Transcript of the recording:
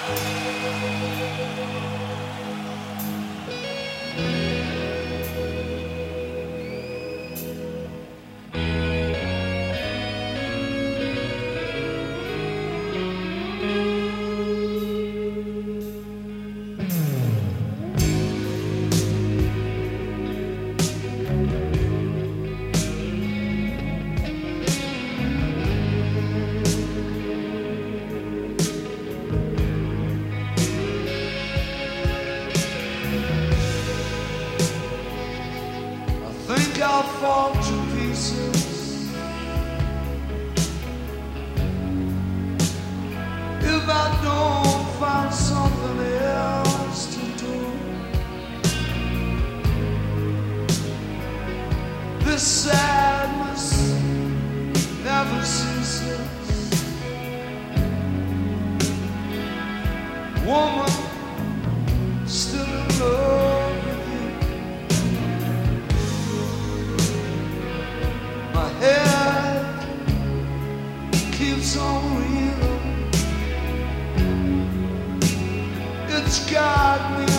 I'll fall to pieces if I don't find something else to do. This sadness never ceases. Woman, still in love with you. My head keeps on reeling. It's got me